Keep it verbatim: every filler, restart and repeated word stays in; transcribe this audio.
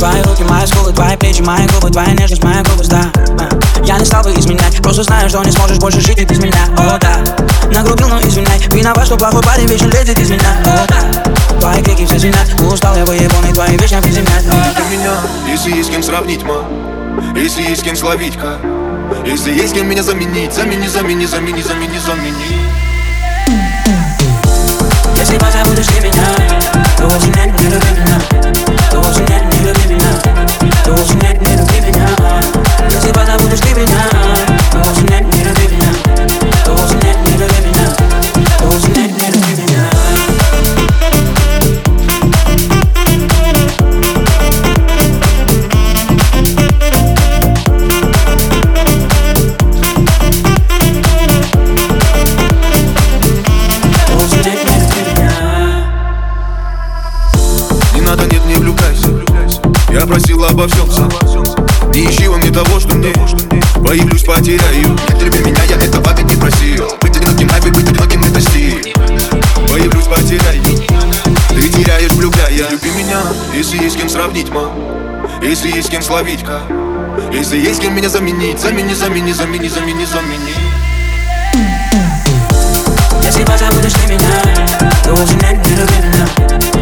Твои руки, мои скулы, твои плечи, мои губы, твоя нежность, моя грубость, да. Я не стал бы изменять, просто знаю, что не сможешь больше жить и без меня. О, да, нагрубил, но извиняй. Виноват, что плохой парень вечно лезет из меня. О, да, твои крики все звенят. Устал я выебанный, твои вечно приземлять. Ты меня, если есть с кем сравнить, ма, если есть с кем словить, ка, если есть с кем меня заменить, замени, замени, замени, замени, замени. Если позабудешь ты меня, то вовсе нет, не люби меня. То вовсе нет, не люби меня. То вовсе нет, не люби меня. Если позабудешь ты меня, то вовсе нет, не люби меня. То вовсе нет, не люби меня. То вовсе нет, не люби меня. Я просил обо всем сам. Не ищи во мне того, что мне. Появлюсь, потеряю. Нет, люби меня, я этого ведь не просил. Быть одиноким, найбы, быть одиноким, это стиль. Появлюсь, потеряю. Ты теряешь, влюбляя. Люби меня, если есть с кем сравнить, ма, если есть с кем словить, ка, если есть с кем меня заменить. Замени, замени, замени, замени, замени. Если позабудешь ты меня, то вовсе нет, не люби меня.